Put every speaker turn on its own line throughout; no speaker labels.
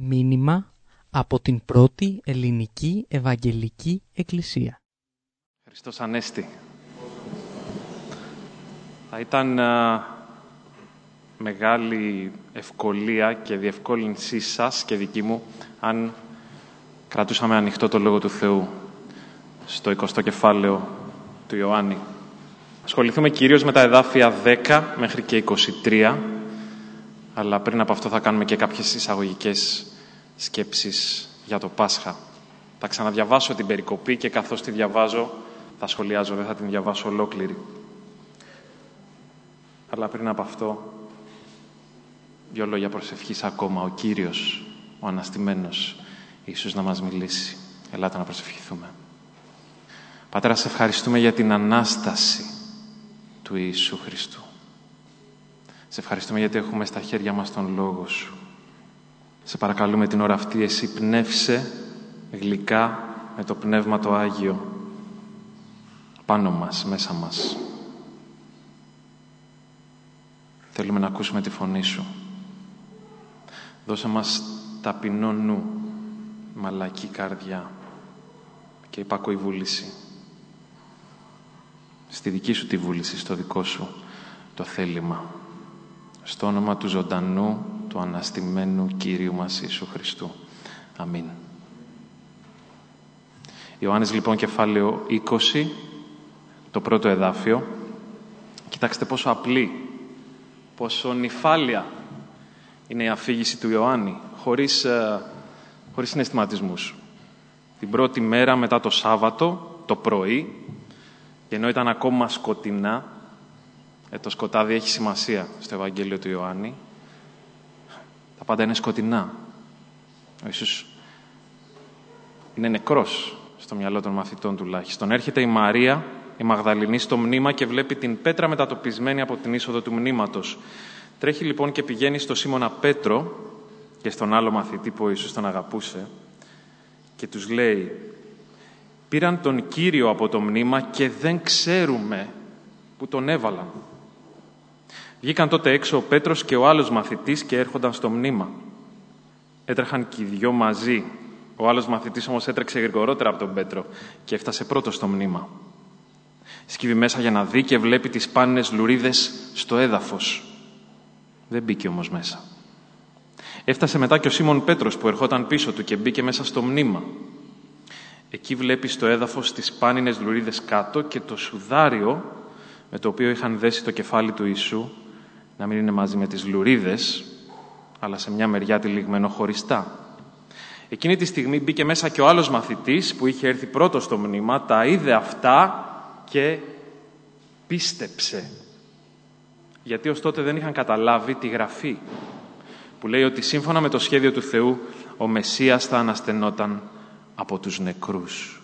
Μήνυμα από την πρώτη ελληνική Ευαγγελική Εκκλησία.
Χριστός Ανέστη. Θα ήταν μεγάλη ευκολία και διευκόλυνσή σας και δική μου αν κρατούσαμε ανοιχτό το Λόγο του Θεού στο 20ο κεφάλαιο του Ιωάννη. Ασχοληθούμε κυρίως με τα εδάφια 10 μέχρι και 23, αλλά πριν από αυτό θα κάνουμε και κάποιες εισαγωγικές σκέψεις για το Πάσχα. Θα ξαναδιαβάσω την περικοπή και καθώς τη διαβάζω θα σχολιάζω, δεν θα την διαβάσω ολόκληρη. Αλλά πριν από αυτό, 2 λόγια προσευχής ακόμα. Ο Κύριος, ο Αναστημένος, ίσως να μας μιλήσει. Ελάτε να προσευχηθούμε. Πατέρα, σε ευχαριστούμε για την Ανάσταση του Ιησού Χριστού. Σε ευχαριστούμε γιατί έχουμε στα χέρια μας τον Λόγο Σου. Σε παρακαλούμε την ώρα αυτή, εσύ πνεύσε γλυκά με το Πνεύμα το Άγιο πάνω μας, μέσα μας. Θέλουμε να ακούσουμε τη φωνή Σου. Δώσε μας ταπεινό νου, μαλακή καρδιά και υπάκοη βούληση. Στη δική Σου τη βούληση, στο δικό Σου το θέλημα. Στο όνομα του ζωντανού, του αναστημένου Κυρίου μας Ιησού Χριστού. Αμήν. Ιωάννης λοιπόν κεφάλαιο 20, το πρώτο εδάφιο. Κοιτάξτε πόσο απλή, πόσο νηφάλια είναι η αφήγηση του Ιωάννη, χωρίς συναισθηματισμούς. Την πρώτη μέρα μετά το Σάββατο, το πρωί, και ενώ ήταν ακόμα σκοτεινά, το σκοτάδι έχει σημασία στο Ευαγγέλιο του Ιωάννη, τα πάντα είναι σκοτεινά. Ο Ιησούς είναι νεκρός στο μυαλό των μαθητών τουλάχιστον. Έρχεται η Μαρία, η Μαγδαληνή, στο μνήμα και βλέπει την πέτρα μετατοπισμένη από την είσοδο του μνήματος. Τρέχει λοιπόν και πηγαίνει στο Σίμωνα Πέτρο και στον άλλο μαθητή που ο Ιησούς τον αγαπούσε και τους λέει: «Πήραν τον Κύριο από το μνήμα και δεν ξέρουμε που τον έβαλαν». Βγήκαν τότε έξω ο Πέτρος και ο άλλος μαθητής και έρχονταν στο μνήμα. Έτρεχαν και οι δυο μαζί. Ο άλλος μαθητής όμως έτρεξε γρηγορότερα από τον Πέτρο και έφτασε πρώτος στο μνήμα. Σκύβει μέσα για να δει και βλέπει τις πάνινες λουρίδες στο έδαφος. Δεν μπήκε όμως μέσα. Έφτασε μετά και ο Σίμων Πέτρος που ερχόταν πίσω του και μπήκε μέσα στο μνήμα. Εκεί βλέπει στο έδαφος τις πάνινες λουρίδες κάτω και το σουδάριο με το οποίο είχαν δέσει το κεφάλι του Ιησού να μην είναι μαζί με τις λουρίδες, αλλά σε μια μεριά τυλιγμένο χωριστά. Εκείνη τη στιγμή μπήκε μέσα και ο άλλος μαθητής που είχε έρθει πρώτος στο μνήμα, τα είδε αυτά και πίστεψε. Γιατί ως τότε δεν είχαν καταλάβει τη Γραφή, που λέει ότι σύμφωνα με το σχέδιο του Θεού ο Μεσσίας θα αναστενόταν από τους νεκρούς.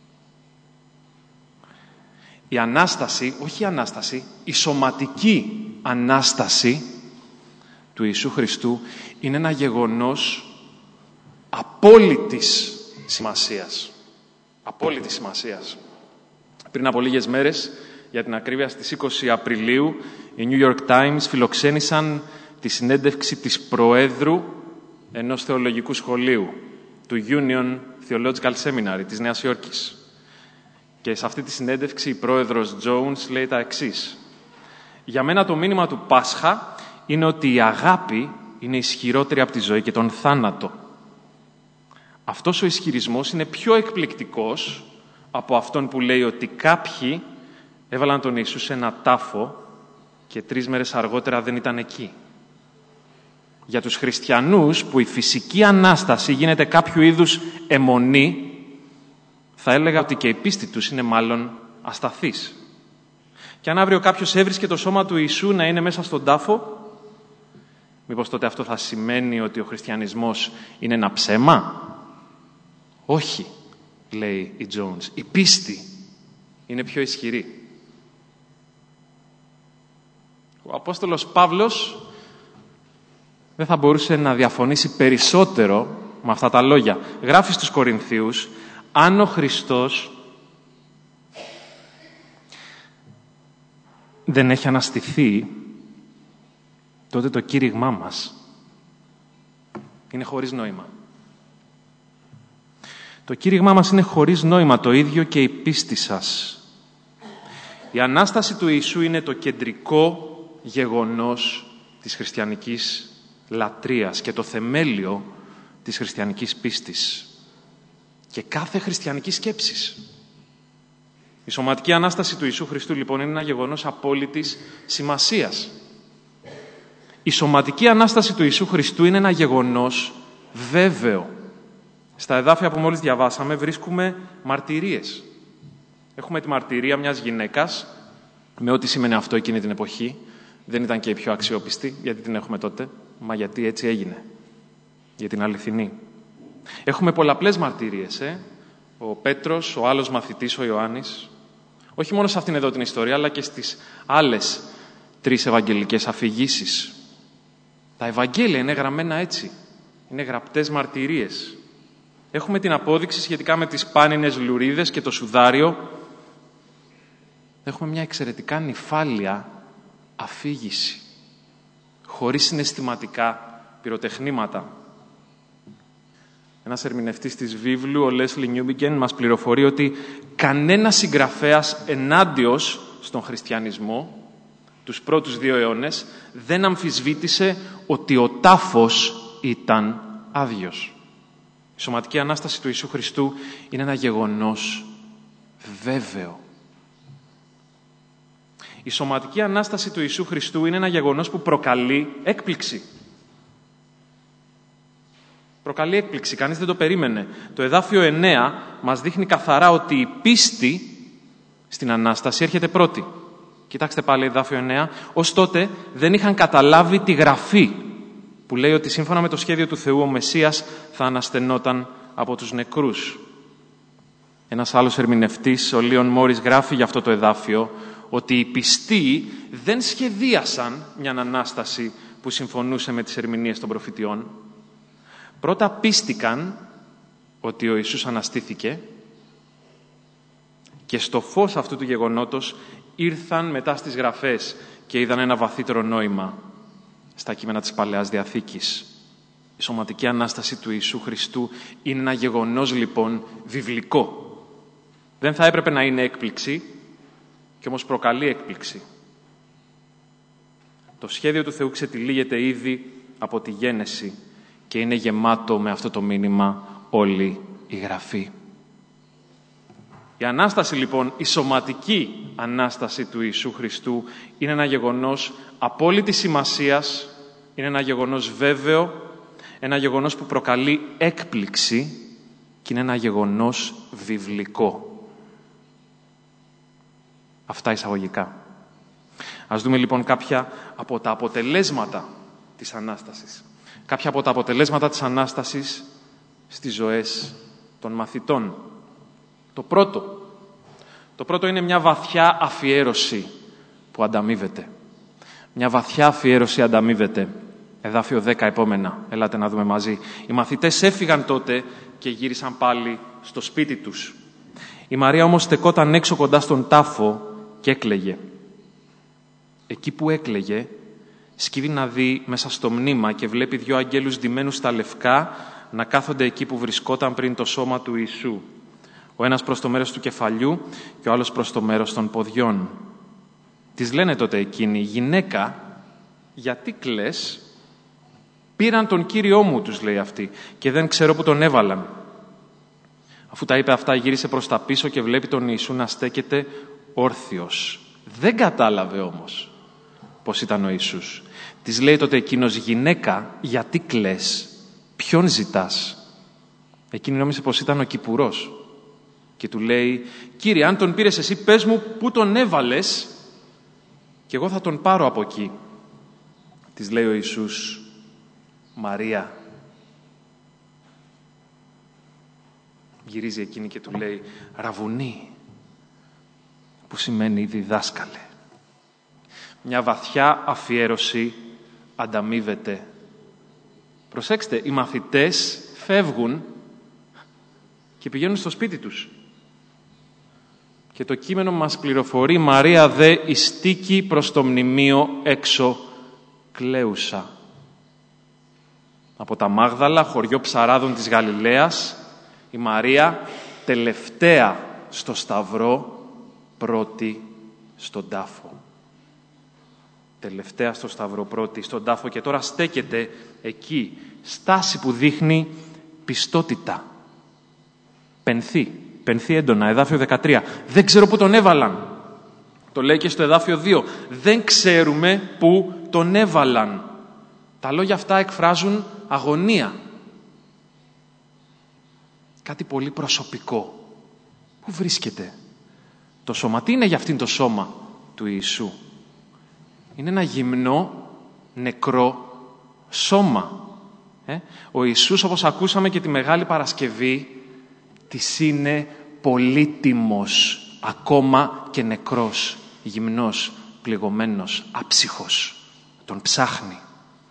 Η Ανάσταση, όχι η Ανάσταση, η σωματική Ανάσταση του Ιησού Χριστού είναι ένα γεγονός απόλυτης σημασίας. Απόλυτης σημασίας. Πριν από λίγες μέρες, για την ακρίβεια στις 20 Απριλίου, οι New York Times φιλοξένησαν τη συνέντευξη της Προέδρου ενός θεολογικού σχολείου, του Union Theological Seminary της Νέας Υόρκης. Και σε αυτή τη συνέντευξη η πρόεδρος Jones λέει τα εξής: «Για μένα το μήνυμα του Πάσχα είναι ότι η αγάπη είναι ισχυρότερη από τη ζωή και τον θάνατο. Αυτός ο ισχυρισμός είναι πιο εκπληκτικός από αυτόν που λέει ότι κάποιοι έβαλαν τον Ιησού σε ένα τάφο και 3 μέρες αργότερα δεν ήταν εκεί. Για τους χριστιανούς που η φυσική Ανάσταση γίνεται κάποιο είδους αιμονή, θα έλεγα ότι και η πίστη τους είναι μάλλον ασταθής. Και αν αύριο κάποιος έβρισκε το σώμα του Ιησού να είναι μέσα στον τάφο, μήπως τότε αυτό θα σημαίνει ότι ο χριστιανισμός είναι ένα ψέμα? Όχι, λέει η Jones. Η πίστη είναι πιο ισχυρή». Ο Απόστολος Παύλος δεν θα μπορούσε να διαφωνήσει περισσότερο με αυτά τα λόγια. Γράφει στους Κορινθίους: «Αν ο Χριστός δεν έχει αναστηθεί, τότε το κήρυγμά μας Είναι χωρίς νόημα. Το κήρυγμά μας είναι χωρίς νόημα, το ίδιο και η πίστη σας. Η Ανάσταση του Ιησού είναι το κεντρικό γεγονός της χριστιανικής λατρείας και το θεμέλιο της χριστιανικής πίστης και κάθε χριστιανικής σκέψης. Η σωματική Ανάσταση του Ιησού Χριστού, λοιπόν, είναι ένα γεγονός απόλυτης σημασίας. Η σωματική Ανάσταση του Ιησού Χριστού είναι ένα γεγονός βέβαιο. Στα εδάφια που μόλις διαβάσαμε βρίσκουμε μαρτυρίες. Έχουμε τη μαρτυρία μιας γυναίκας, με ό,τι σήμαινε αυτό εκείνη την εποχή. Δεν ήταν και η πιο αξιόπιστη, γιατί την έχουμε τότε, μα γιατί έτσι έγινε. Για την αληθινή. Έχουμε πολλαπλές μαρτυρίες, Ο Πέτρος, ο άλλος μαθητής, ο Ιωάννης. Όχι μόνο σε αυτήν εδώ την ιστορία, αλλά και στις άλλες 3 ευαγγελικές αφηγήσεις. Τα Ευαγγέλια είναι γραμμένα έτσι. Είναι γραπτές μαρτυρίες. Έχουμε την απόδειξη σχετικά με τις πάνινες λουρίδες και το σουδάριο. Έχουμε μια εξαιρετικά νηφάλια αφήγηση, χωρίς συναισθηματικά πυροτεχνήματα. Ένας ερμηνευτής της βίβλου, ο Λέσλι Νιούμπιγκεν, μας πληροφορεί ότι κανένας συγγραφέας ενάντιος στον χριστιανισμό τους πρώτους 2 αιώνες δεν αμφισβήτησε ότι ο τάφος ήταν άδειος. Η σωματική Ανάσταση του Ιησού Χριστού είναι ένα γεγονός βέβαιο. Η σωματική Ανάσταση του Ιησού Χριστού είναι ένα γεγονός που προκαλεί έκπληξη. Προκαλεί έκπληξη, κανείς δεν το περίμενε. Το εδάφιο 9 μας δείχνει καθαρά ότι η πίστη στην Ανάσταση έρχεται πρώτη. Κοιτάξτε πάλι εδάφιο 9. Ως τότε δεν είχαν καταλάβει τη Γραφή που λέει ότι σύμφωνα με το σχέδιο του Θεού ο Μεσσίας θα αναστενόταν από τους νεκρούς. Ένας άλλος ερμηνευτής, ο Λίον Μόρις, γράφει για αυτό το εδάφιο ότι οι πιστοί δεν σχεδίασαν μια Ανάσταση που συμφωνούσε με τις ερμηνείες των προφητιών. Πρώτα πίστηκαν ότι ο Ιησούς αναστήθηκε και στο φως αυτού του γεγονότος ήρθαν μετά στις Γραφές και είδαν ένα βαθύτερο νόημα στα κείμενα της Παλαιάς Διαθήκης. Η σωματική Ανάσταση του Ιησού Χριστού είναι ένα γεγονός, λοιπόν, βιβλικό. Δεν θα έπρεπε να είναι έκπληξη, και όμως προκαλεί έκπληξη. Το σχέδιο του Θεού ξετυλίγεται ήδη από τη Γένεση και είναι γεμάτο με αυτό το μήνυμα όλη η Γραφή. Η Ανάσταση, λοιπόν, η σωματική Ανάσταση του Ιησού Χριστού είναι ένα γεγονός απόλυτης σημασίας, είναι ένα γεγονός βέβαιο, ένα γεγονός που προκαλεί έκπληξη και είναι ένα γεγονός βιβλικό. Αυτά εισαγωγικά. Ας δούμε λοιπόν κάποια από τα αποτελέσματα της Ανάστασης. Κάποια από τα αποτελέσματα της Ανάστασης στις ζωές των μαθητών. Το πρώτο είναι μια βαθιά αφιέρωση που ανταμείβεται. Μια βαθιά αφιέρωση ανταμείβεται. Εδάφιο 10 επόμενα. Ελάτε να δούμε μαζί. Οι μαθητές έφυγαν τότε και γύρισαν πάλι στο σπίτι τους. Η Μαρία όμως στεκόταν έξω κοντά στον τάφο και έκλαιγε. Εκεί που έκλαιγε, σκύβει να δει μέσα στο μνήμα και βλέπει 2 αγγέλους ντυμένους στα λευκά να κάθονται εκεί που βρισκόταν πριν το σώμα του Ιησού. Ο ένας προς το μέρος του κεφαλιού και ο άλλος προς το μέρος των ποδιών. Της λένε τότε εκείνοι, «Γυναίκα, γιατί κλαις?» «Πήραν τον Κύριό μου», τους λέει αυτή, «και δεν ξέρω που τον έβαλαν». Αφού τα είπε αυτά, γύρισε προς τα πίσω και βλέπει τον Ιησού να στέκεται όρθιος. Δεν κατάλαβε όμως πως ήταν ο Ιησούς. Της λέει τότε εκείνος, «Γυναίκα, γιατί κλαις? Ποιον ζητάς?» Εκείνη νόμιζε πως ήταν ο κυπουρός και του λέει, «Κύριε, αν τον πήρες εσύ, πες μου πού τον έβαλες και εγώ θα τον πάρω από εκεί». Της λέει ο Ιησούς, «Μαρία». Γυρίζει εκείνη και του λέει, «Ραβουνί», που σημαίνει διδάσκαλε. Μια βαθιά αφιέρωση ανταμείβεται. Προσέξτε, οι μαθητές φεύγουν και πηγαίνουν στο σπίτι τους. Και το κείμενο μας πληροφορεί, «Μαρία δε ειστίκη προς το μνημείο έξω κλαίουσα». Από τα Μάγδαλα, χωριό ψαράδων της Γαλιλαίας, η Μαρία τελευταία στο σταυρό, πρώτη στον τάφο. Τελευταία στο σταυρό, πρώτη στον τάφο, και τώρα στέκεται εκεί, στάση που δείχνει πιστότητα. Πενθεί έντονα, εδάφιο 13. Δεν ξέρω πού τον έβαλαν. Το λέει και στο εδάφιο 2. Δεν ξέρουμε πού τον έβαλαν. Τα λόγια αυτά εκφράζουν αγωνία. Κάτι πολύ προσωπικό. Πού βρίσκεται το σώμα? Τι είναι για αυτήν το σώμα του Ιησού? Είναι ένα γυμνό, νεκρό σώμα. Ο Ιησούς, όπως ακούσαμε και τη Μεγάλη Παρασκευή, της είναι πολύτιμος, ακόμα και νεκρός, γυμνός, πληγωμένος, άψυχος. Τον ψάχνει.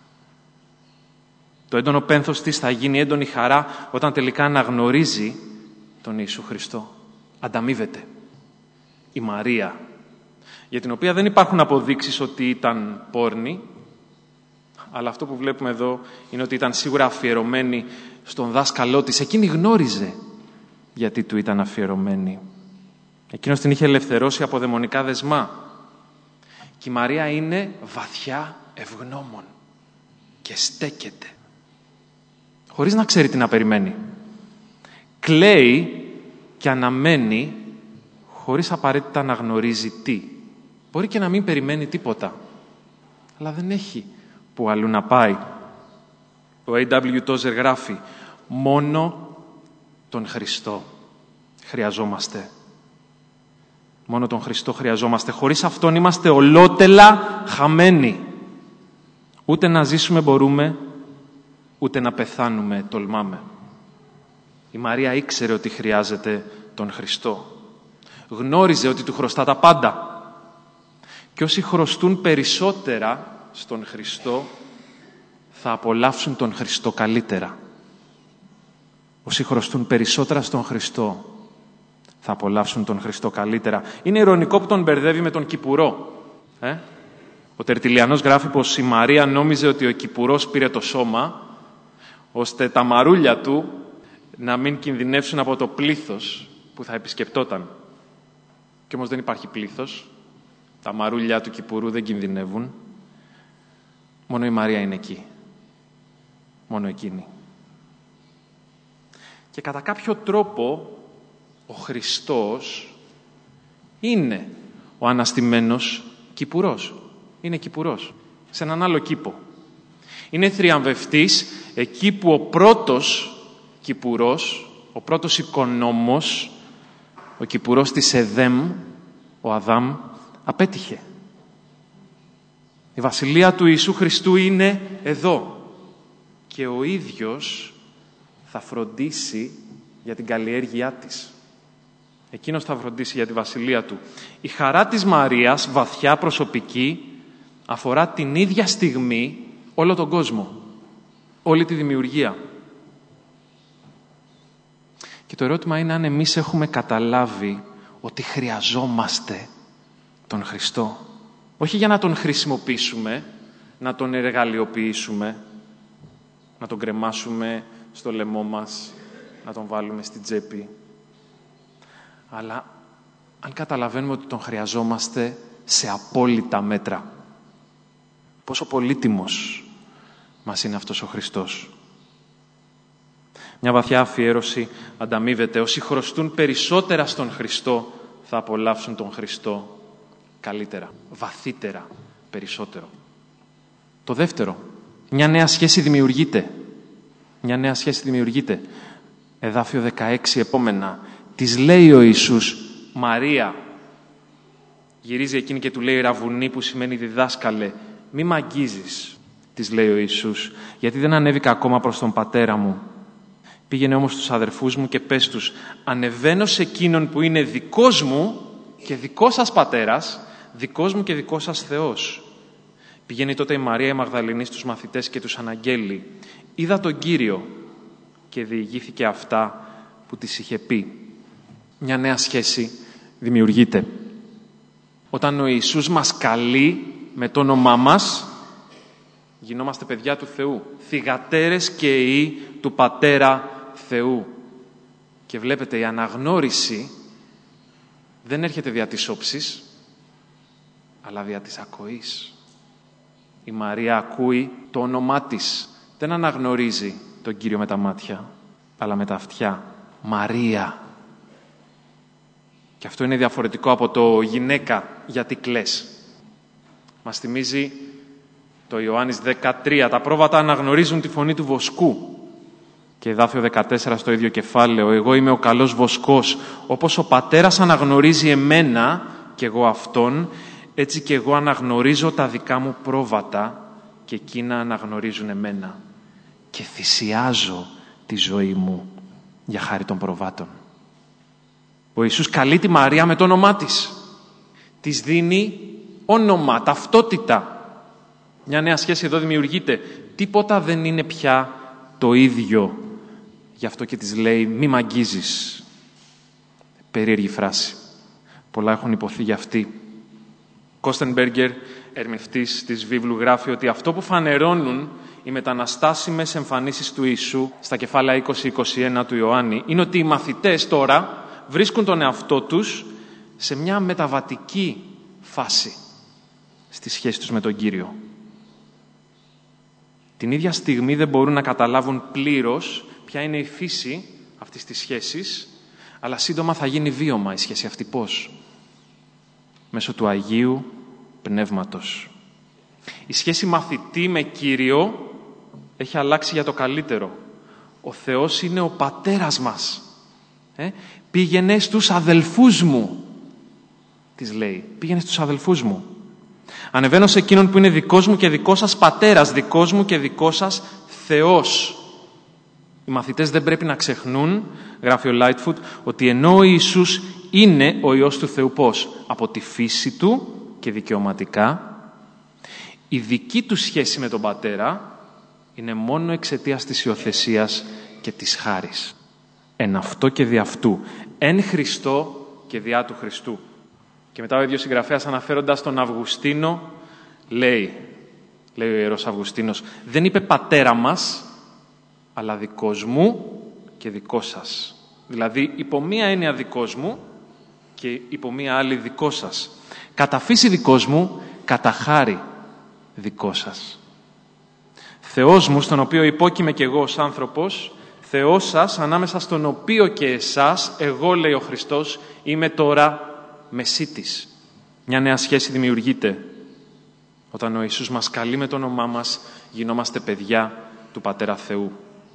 Το έντονο πένθος της θα γίνει έντονη χαρά όταν τελικά αναγνωρίζει τον Ιησού Χριστό. Ανταμείβεται. Η Μαρία, για την οποία δεν υπάρχουν αποδείξεις ότι ήταν πόρνη, αλλά αυτό που βλέπουμε εδώ είναι ότι ήταν σίγουρα αφιερωμένη στον δάσκαλό της. Εκείνη γνώριζε γιατί του ήταν αφιερωμένη. Εκείνος την είχε ελευθερώσει από δαιμονικά δεσμά. Και η Μαρία είναι βαθιά ευγνώμων και στέκεται, χωρίς να ξέρει τι να περιμένει. Κλαίει και αναμένει, χωρίς απαραίτητα να γνωρίζει τι. Μπορεί και να μην περιμένει τίποτα, αλλά δεν έχει που αλλού να πάει. Ο A.W. Tozer γράφει: μόνο τον Χριστό χρειαζόμαστε. Μόνο τον Χριστό χρειαζόμαστε. Χωρίς Αυτόν είμαστε ολότελα χαμένοι. Ούτε να ζήσουμε μπορούμε, ούτε να πεθάνουμε τολμάμε. Η Μαρία ήξερε ότι χρειάζεται τον Χριστό. Γνώριζε ότι του χρωστά τα πάντα. Και όσοι χρωστούν περισσότερα στον Χριστό, θα απολαύσουν τον Χριστό καλύτερα. Όσοι χρωστούν περισσότερα στον Χριστό, θα απολαύσουν τον Χριστό καλύτερα. Είναι ειρωνικό που τον μπερδεύει με τον Κυπουρό. Ο Τερτιλιανός γράφει πως η Μαρία νόμιζε ότι ο Κυπουρός πήρε το σώμα, ώστε τα μαρούλια του να μην κινδυνεύσουν από το πλήθος που θα επισκεπτόταν. Και όμως δεν υπάρχει πλήθος. Τα μαρούλια του Κυπουρού δεν κινδυνεύουν. Μόνο η Μαρία είναι εκεί. Μόνο εκείνη. Και κατά κάποιο τρόπο ο Χριστός είναι ο αναστημένος Κυπουρός. Είναι Κυπουρός. Σε έναν άλλο κήπο. Είναι θριαμβευτής εκεί που ο πρώτος Κυπουρός, ο πρώτος οικονόμος, ο Κυπουρός της Εδέμ, ο Αδάμ, απέτυχε. Η βασιλεία του Ιησού Χριστού είναι εδώ. Και ο ίδιος θα φροντίσει για την καλλιέργειά της. Εκείνος θα φροντίσει για τη βασιλεία του. Η χαρά της Μαρίας, βαθιά προσωπική, αφορά την ίδια στιγμή όλο τον κόσμο. Όλη τη δημιουργία. Και το ερώτημα είναι αν εμείς έχουμε καταλάβει ότι χρειαζόμαστε τον Χριστό. Όχι για να τον χρησιμοποιήσουμε, να τον εργαλειοποιήσουμε, να τον κρεμάσουμε στο λαιμό μας, να τον βάλουμε στην τσέπη. Αλλά αν καταλαβαίνουμε ότι τον χρειαζόμαστε σε απόλυτα μέτρα. Πόσο πολύτιμος μας είναι αυτός ο Χριστός. Μια βαθιά αφιέρωση ανταμείβεται. Όσοι χρωστούν περισσότερα στον Χριστό θα απολαύσουν τον Χριστό καλύτερα, βαθύτερα, περισσότερο. Το δεύτερο, μια νέα σχέση δημιουργείται. Μια νέα σχέση δημιουργείται. Εδάφιο 16 επόμενα. Της λέει ο Ιησούς, Μαρία. Γυρίζει εκείνη και του λέει ραβουνί, που σημαίνει διδάσκαλε. Μη μ' αγγίζεις, της λέει ο Ιησούς, γιατί δεν ανέβηκα ακόμα προς τον πατέρα μου. Πήγαινε όμως στους αδερφούς μου και πες τους, ανεβαίνω σε εκείνον που είναι δικός μου και δικός σας πατέρας, δικός μου και δικός σας Θεός. Πηγαίνει τότε η Μαρία η Μαγδαληνή στους μαθητές και τους αναγγέλει. Είδα τον Κύριο και διηγήθηκε αυτά που της είχε πει. Μια νέα σχέση δημιουργείται. Όταν ο Ιησούς μας καλεί με το όνομά μας, Γινόμαστε παιδιά του Θεού. θυγατέρες και υιοί του Πατέρα Θεού. Και βλέπετε, η αναγνώριση δεν έρχεται δια της όψης, αλλά δια της ακοής. Η Μαρία ακούει το όνομά της. Δεν αναγνωρίζει τον Κύριο με τα μάτια, αλλά με τα αυτιά. Μαρία. Και αυτό είναι διαφορετικό από το «γυναίκα, γιατί κλαις». Μας θυμίζει το Ιωάννης 13. Τα πρόβατα αναγνωρίζουν τη φωνή του βοσκού. Και εδάφιο 14 στο ίδιο κεφάλαιο. Εγώ είμαι ο καλός βοσκός. Όπως ο Πατέρας αναγνωρίζει εμένα και εγώ αυτόν, έτσι και εγώ αναγνωρίζω τα δικά μου πρόβατα και εκείνα αναγνωρίζουν εμένα. Και θυσιάζω τη ζωή μου για χάρη των προβάτων. Ο Ιησούς καλεί τη Μαρία με το όνομά της. Της δίνει όνομα, ταυτότητα. Μια νέα σχέση εδώ δημιουργείται. Τίποτα δεν είναι πια το ίδιο. Γι' αυτό και της λέει «μη μ' αγγίζεις». Περίεργη φράση. Πολλά έχουν υποθεί για αυτή. Κώστενμπεργκερ, ερμηνευτής της βίβλου, γράφει ότι αυτό που φανερώνουν οι μεταναστάσιμες εμφανίσεις του Ιησού στα κεφάλαια 20-21 του Ιωάννη είναι ότι οι μαθητές τώρα βρίσκουν τον εαυτό τους σε μια μεταβατική φάση στη σχέση τους με τον Κύριο. Την ίδια στιγμή δεν μπορούν να καταλάβουν πλήρως ποια είναι η φύση αυτής της σχέσης, αλλά σύντομα θα γίνει βίωμα η σχέση αυτή. Πώς? Μέσω του Αγίου Πνεύματος. Η σχέση μαθητή με Κύριο έχει αλλάξει για το καλύτερο. Ο Θεός είναι ο Πατέρας μας. Πήγαινε στους αδελφούς μου, της λέει. Πήγαινε στους αδελφούς μου. Ανεβαίνω σε εκείνον που είναι δικός μου και δικός σας Πατέρας, δικός μου και δικός σας Θεός. Οι μαθητές δεν πρέπει να ξεχνούν, γράφει ο Lightfoot, ότι ενώ ο Ιησούς είναι ο Υιός του Θεού, πώς? Από τη φύση του και δικαιωματικά, η δική του σχέση με τον Πατέρα είναι μόνο εξαιτίας της υιοθεσίας και της χάρης. Εν αυτό και δι' αυτού. Εν Χριστώ και διά του Χριστού. Και μετά ο ίδιος συγγραφέας, αναφέροντας τον Αυγουστίνο, λέει ο Ιερός Αυγουστίνος, δεν είπε πατέρα μας, αλλά δικός μου και δικός σας. Δηλαδή, υπό μία έννοια δικός μου και υπό μία άλλη δικός σας. Κατά φύση δικός μου, κατά χάρη δικός σας. Θεός μου, στον οποίο υπόκειμαι κι εγώ ως άνθρωπος, Θεός σας, ανάμεσα στον οποίο και εσάς, εγώ, λέει ο Χριστός, είμαι τώρα μεσίτης. Μια νέα σχέση δημιουργείται. Όταν ο Ιησούς μας καλεί με το όνομά μας, γινόμαστε παιδιά του Πατέρα Θεού.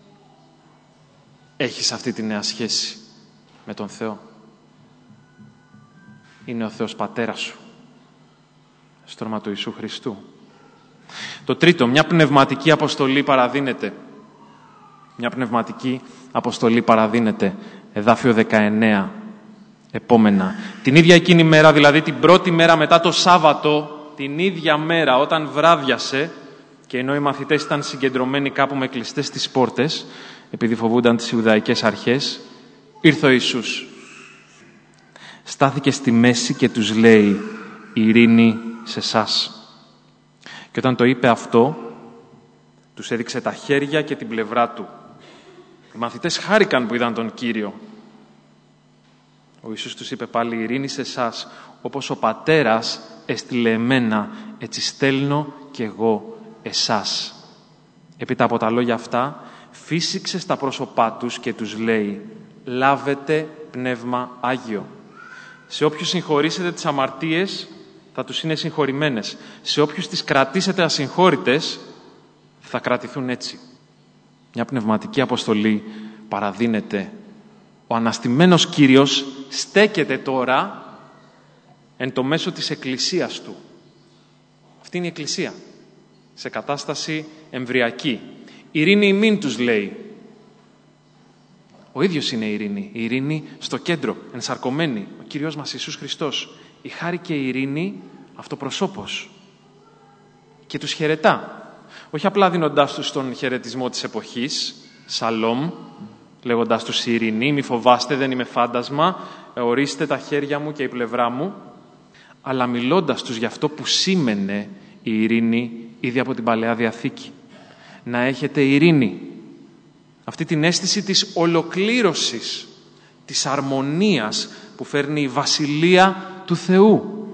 Έχεις αυτή τη νέα σχέση με τον Θεό? Είναι ο Θεός Πατέρας σου, στο όνομα του Ιησού Χριστού. Το τρίτο, μια πνευματική αποστολή παραδίνεται. Μια πνευματική αποστολή παραδίνεται. Εδάφιο 19. Επόμενα. Την ίδια εκείνη μέρα, δηλαδή την πρώτη μέρα μετά το Σάββατο, την ίδια μέρα όταν βράδιασε, και ενώ οι μαθητές ήταν συγκεντρωμένοι κάπου με κλειστές τις πόρτες, επειδή φοβούνταν τις Ιουδαϊκές αρχές, ήρθε ο Ιησούς. Στάθηκε στη μέση και τους λέει «Ειρήνη σε εσάς». Και όταν το είπε αυτό, τους έδειξε τα χέρια και την πλευρά του. Οι μαθητές χάρηκαν που είδαν τον Κύριο. Ο Ιησούς τους είπε πάλι «Ειρήνη σε εσάς, όπως ο Πατέρας έστειλε εμένα, έτσι στέλνω κι εγώ εσάς». Έπειτα από τα λόγια αυτά, φύσηξε στα πρόσωπά τους και τους λέει «Λάβετε Πνεύμα Άγιο. Σε όποιους συγχωρήσετε τις αμαρτίες, θα τους είναι συγχωρημένες. Σε όποιους τις κρατήσετε ασυγχώρητες, θα κρατηθούν έτσι». Μια πνευματική αποστολή παραδίνεται. Ο αναστημένος Κύριος στέκεται τώρα εν το μέσο της Εκκλησίας Του. Αυτή είναι η Εκκλησία, σε κατάσταση εμβριακή. «Ειρήνη ημίν», τους λέει. Ο ίδιος είναι η ειρήνη. Η ειρήνη στο κέντρο, ενσαρκωμένη. Ο Κύριος μας Ιησούς Χριστός. Η χάρη και η ειρήνη αυτοπροσώπως. Και τους χαιρετά. Όχι απλά δίνοντάς τους τον χαιρετισμό της εποχής, σαλόμ, λέγοντάς τους ειρηνή, μη φοβάστε, δεν είμαι φάντασμα, ορίστε τα χέρια μου και η πλευρά μου, αλλά μιλώντας τους για αυτό που σήμαινε η ειρήνη ήδη από την Παλαιά Διαθήκη. Να έχετε ειρήνη. Αυτή την αίσθηση της ολοκλήρωσης, της αρμονίας που φέρνει η Βασιλεία του Θεού.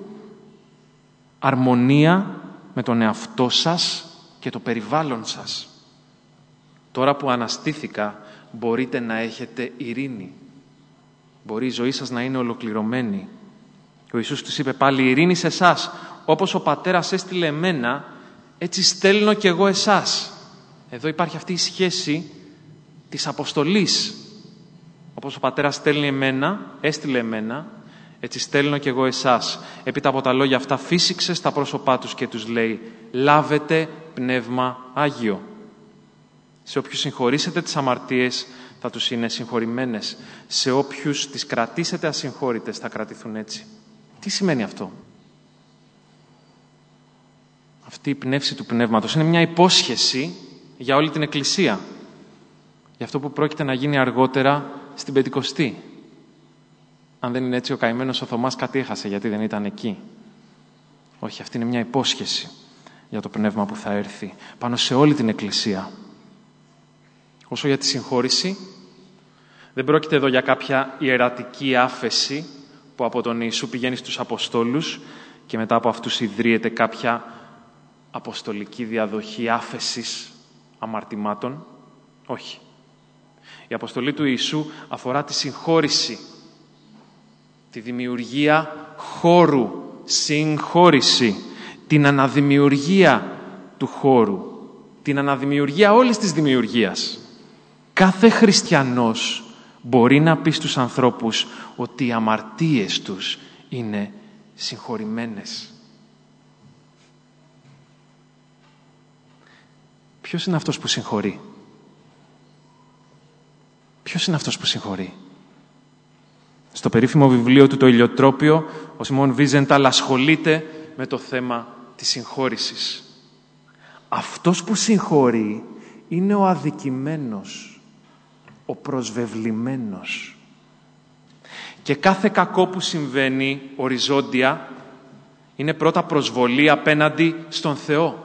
Αρμονία με τον εαυτό σας και το περιβάλλον σας. Τώρα που αναστήθηκα, μπορείτε να έχετε ειρήνη. Μπορεί η ζωή σας να είναι ολοκληρωμένη. Ο Ιησούς τους είπε πάλι, ειρήνη σε εσάς. Όπως ο Πατέρας έστειλε εμένα, έτσι στέλνω κι εγώ εσάς. Εδώ υπάρχει αυτή η σχέση της αποστολής. Όπως ο Πατέρας έστειλε εμένα, έτσι στέλνω κι εγώ εσάς. Έπειτα από τα λόγια αυτά φύσηξε στα πρόσωπά τους και τους λέει, λάβετε Πνεύμα Άγιο. Σε όποιους συγχωρήσετε τις αμαρτίες θα τους είναι συγχωρημένες. Σε όποιους τις κρατήσετε ασυγχώρητες θα κρατηθούν έτσι. Τι σημαίνει αυτό? Αυτή η πνεύση του Πνεύματος είναι μια υπόσχεση για όλη την Εκκλησία. Για αυτό που πρόκειται να γίνει αργότερα στην Πεντηκοστή. Αν δεν είναι έτσι, ο καημένος ο Θωμάς κάτι έχασε γιατί δεν ήταν εκεί. Όχι, αυτή είναι μια υπόσχεση για το Πνεύμα που θα έρθει πάνω σε όλη την Εκκλησία. Όσο για τη συγχώρηση, δεν πρόκειται εδώ για κάποια ιερατική άφεση που από τον Ιησού πηγαίνει στους Αποστόλους και μετά από αυτούς ιδρύεται κάποια αποστολική διαδοχή άφεσης αμαρτημάτων. Όχι. Η αποστολή του Ιησού αφορά τη συγχώρηση, τη δημιουργία χώρου, συγχώρηση, την αναδημιουργία του χώρου, την αναδημιουργία όλης της δημιουργίας. Κάθε χριστιανός μπορεί να πει στους ανθρώπους ότι οι αμαρτίες τους είναι συγχωρημένες. Ποιος είναι αυτός που συγχωρεί? Ποιος είναι αυτός που συγχωρεί? Στο περίφημο βιβλίο του «Το Ηλιοτρόπιο», ο Σιμών Βίζενταλ ασχολείται με το θέμα της συγχώρησης. Αυτός που συγχωρεί είναι ο αδικημένος, ο προσβεβλημένος. Και κάθε κακό που συμβαίνει οριζόντια είναι πρώτα προσβολή απέναντι στον Θεό.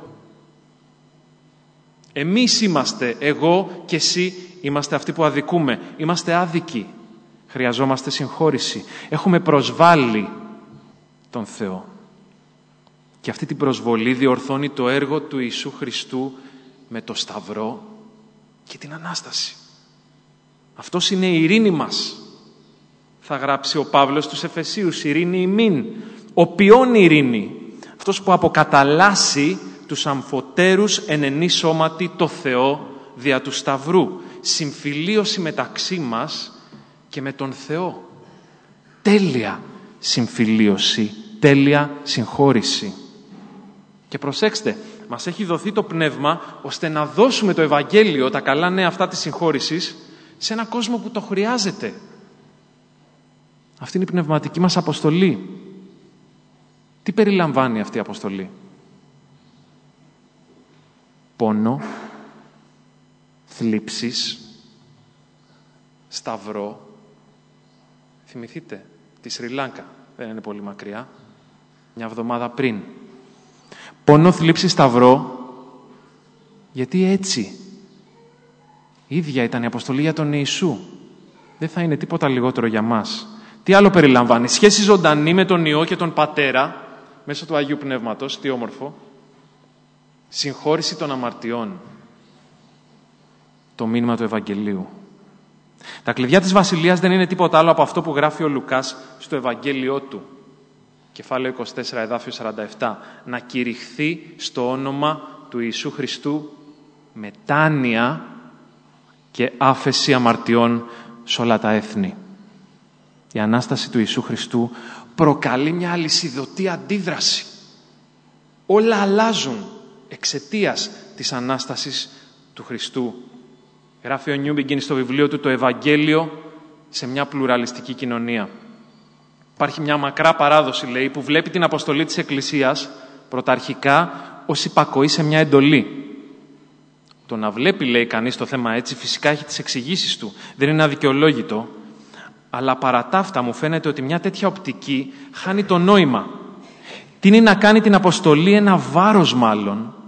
Εμείς είμαστε, εγώ και εσύ, είμαστε αυτοί που αδικούμε. Είμαστε άδικοι. Χρειαζόμαστε συγχώρηση. Έχουμε προσβάλει τον Θεό. Και αυτή την προσβολή διορθώνει το έργο του Ιησού Χριστού με το Σταυρό και την Ανάσταση. Αυτός είναι η ειρήνη μας. Θα γράψει ο Παύλος στους Εφεσίους, ειρήνη ημίν, ο ποιόν ειρήνη. Αυτός που αποκαταλάσει τους αμφωτέρους εν ενή σώματι το Θεό δια του Σταυρού. Συμφιλίωση μεταξύ μας και με τον Θεό. Τέλεια συμφιλίωση, τέλεια συγχώρηση. Και προσέξτε, μας έχει δοθεί το Πνεύμα ώστε να δώσουμε το Ευαγγέλιο, τα καλά νέα αυτά της συγχώρησης, σε έναν κόσμο που το χρειάζεται. Αυτή είναι η πνευματική μας αποστολή. Τι περιλαμβάνει αυτή η αποστολή? Πόνο, θλίψεις, σταυρό. Θυμηθείτε, τη Σρι Λάνκα, δεν είναι πολύ μακριά, μια εβδομάδα πριν. Πόνο, θλίψη, σταυρό, γιατί έτσι η ίδια ήταν η αποστολή για τον Ιησού. Δεν θα είναι τίποτα λιγότερο για μας. Τι άλλο περιλαμβάνει? Σχέση ζωντανή με τον Υιό και τον Πατέρα μέσω του Αγίου Πνεύματος. Τι όμορφο. Συγχώρηση των αμαρτιών. Το μήνυμα του Ευαγγελίου. Τα κλειδιά της Βασιλείας δεν είναι τίποτα άλλο από αυτό που γράφει ο Λουκάς στο Ευαγγέλιό του. Κεφάλαιο 24, εδάφιο 47. Να κηρυχθεί στο όνομα του Ιησού Χριστού μετάνοια και άφεση αμαρτιών σε όλα τα έθνη. Η Ανάσταση του Ιησού Χριστού προκαλεί μια αλυσιδωτή αντίδραση. Όλα αλλάζουν εξαιτίας της Ανάστασης του Χριστού. Γράφει ο Νιούμπιγκιν στο βιβλίο του το Ευαγγέλιο σε μια πλουραλιστική κοινωνία. Υπάρχει μια μακρά παράδοση, λέει, που βλέπει την αποστολή της Εκκλησίας πρωταρχικά ως υπακοή σε μια εντολή. Το να βλέπει, λέει κανείς, το θέμα έτσι, φυσικά έχει τις εξηγήσεις του. Δεν είναι αδικαιολόγητο. Αλλά παρά τα αυτά μου φαίνεται ότι μια τέτοια οπτική χάνει το νόημα. Τι είναι να κάνει την αποστολή ένα βάρος μάλλον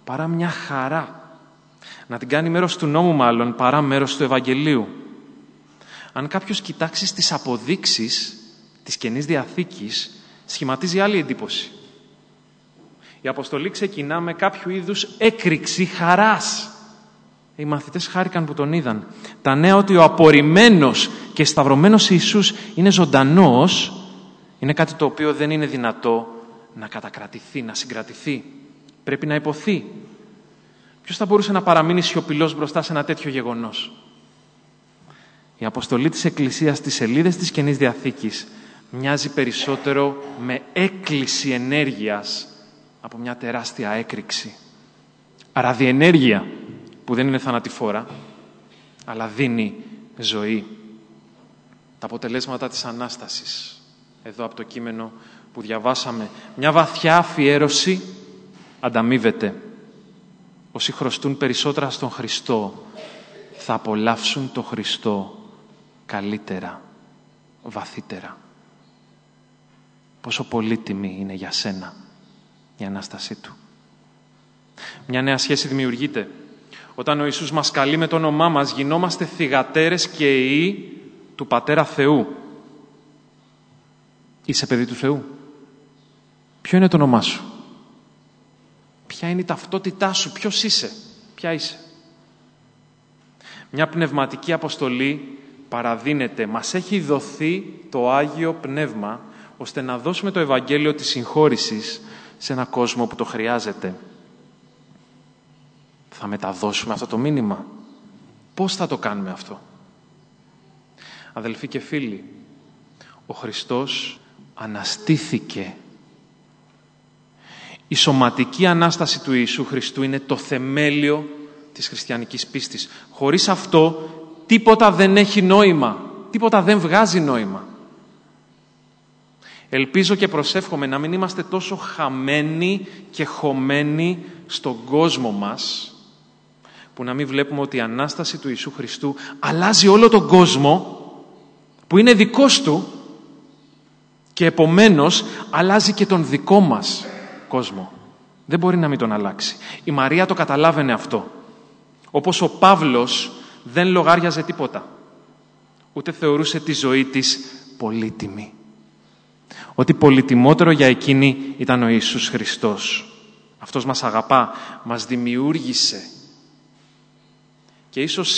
παρά μια χαρά. Να την κάνει μέρος του νόμου μάλλον, παρά μέρος του Ευαγγελίου. Αν κάποιος κοιτάξει στις αποδείξεις της Καινής Διαθήκης, σχηματίζει άλλη εντύπωση. Η αποστολή ξεκινά με κάποιο είδους έκρηξη χαράς. Οι μαθητές χάρηκαν που τον είδαν. Τα νέα ότι ο απορριμμένος και σταυρωμένος Ιησούς είναι ζωντανός, είναι κάτι το οποίο δεν είναι δυνατό να κατακρατηθεί, να συγκρατηθεί. Πρέπει να υποθεί. Ποιος θα μπορούσε να παραμείνει σιωπηλός μπροστά σε ένα τέτοιο γεγονός? Η αποστολή της Εκκλησίας στις σελίδες της Καινής Διαθήκης μοιάζει περισσότερο με έκκληση ενέργειας από μια τεράστια έκρηξη. Ραδιενέργεια που δεν είναι θανατηφόρα, αλλά δίνει ζωή. Τα αποτελέσματα της Ανάστασης. Εδώ από το κείμενο που διαβάσαμε, μια βαθιά αφιέρωση ανταμείβεται. Όσοι χρωστούν περισσότερα στον Χριστό θα απολαύσουν το Χριστό καλύτερα, βαθύτερα. Πόσο πολύτιμη είναι για σένα η Ανάστασή Του. Μια νέα σχέση δημιουργείται. Όταν ο Ιησούς μας καλεί με το όνομά μας, γινόμαστε θυγατέρες και υιοί του Πατέρα Θεού. Είσαι παιδί του Θεού? Ποιο είναι το όνομά σου? Ποια είναι η ταυτότητά σου? Ποιος είσαι? Ποια είσαι? Μια πνευματική αποστολή παραδίνεται. Μας έχει δοθεί το Άγιο Πνεύμα, ώστε να δώσουμε το Ευαγγέλιο της συγχώρησης σε ένα κόσμο που το χρειάζεται. Θα μεταδώσουμε αυτό το μήνυμα? Πώς θα το κάνουμε αυτό? Αδελφοί και φίλοι, ο Χριστός αναστήθηκε. Η σωματική Ανάσταση του Ιησού Χριστού είναι το θεμέλιο της χριστιανικής πίστης. Χωρίς αυτό τίποτα δεν έχει νόημα, τίποτα δεν βγάζει νόημα. Ελπίζω και προσεύχομαι να μην είμαστε τόσο χαμένοι και χωμένοι στον κόσμο μας, που να μην βλέπουμε ότι η Ανάσταση του Ιησού Χριστού αλλάζει όλο τον κόσμο που είναι δικός Του και επομένως αλλάζει και τον δικό μας κόσμο. Δεν μπορεί να μην τον αλλάξει. Η Μαρία το καταλάβαινε αυτό. Όπως ο Παύλος δεν λογάριαζε τίποτα. Ούτε θεωρούσε τη ζωή της πολύτιμη. Ότι πολυτιμότερο για εκείνη ήταν ο Ιησούς Χριστός. Αυτός μας αγαπά, μας δημιούργησε. Και ίσως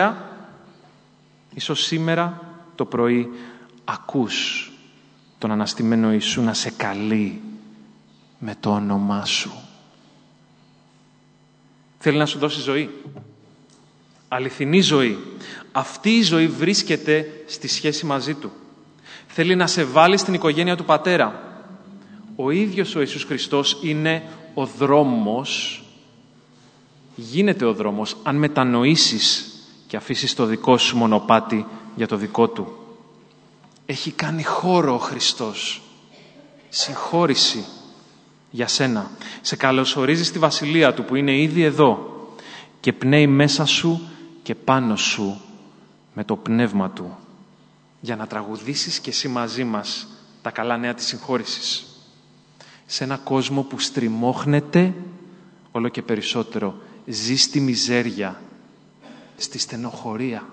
σήμερα το πρωί ακούς τον αναστημένο Ιησού να σε καλεί με το όνομά σου. Θέλει να σου δώσει ζωή. Αληθινή ζωή. Αυτή η ζωή βρίσκεται στη σχέση μαζί Του. Θέλει να σε βάλει στην οικογένεια του Πατέρα. Ο ίδιος ο Ιησούς Χριστός είναι ο δρόμος. Γίνεται ο δρόμος αν μετανοήσεις και αφήσεις το δικό σου μονοπάτι για το δικό Του. Έχει κάνει χώρο ο Χριστός. Συγχώρηση για σένα. Σε καλωσορίζει στη βασιλεία Του που είναι ήδη εδώ και πνέει μέσα σου και πάνω σου με το πνεύμα Του για να τραγουδήσεις και εσύ μαζί μας τα καλά νέα της συγχώρησης. Σε ένα κόσμο που στριμώχνεται όλο και περισσότερο, ζει στη μιζέρια, στη στενοχωρία.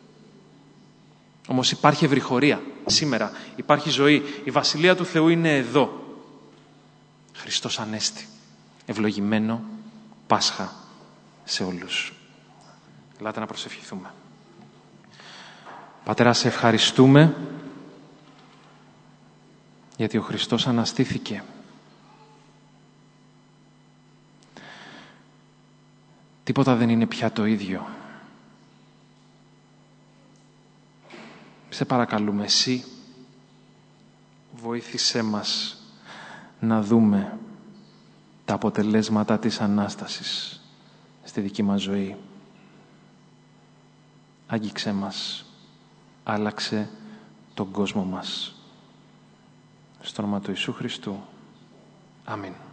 Όμως υπάρχει ευρυχωρία σήμερα, υπάρχει ζωή. Η βασιλεία του Θεού είναι εδώ. Χριστός Ανέστη. Ευλογημένο Πάσχα σε όλους. Ελάτε να προσευχηθούμε. Πατέρα, σε ευχαριστούμε γιατί ο Χριστός αναστήθηκε. Τίποτα δεν είναι πια το ίδιο. Σε παρακαλούμε, Εσύ βοήθησέ μας να δούμε τα αποτελέσματα της Ανάστασης στη δική μας ζωή. Άγγιξέ μας, άλλαξε τον κόσμο μας. Στο όνομα του Ιησού Χριστού. Αμήν.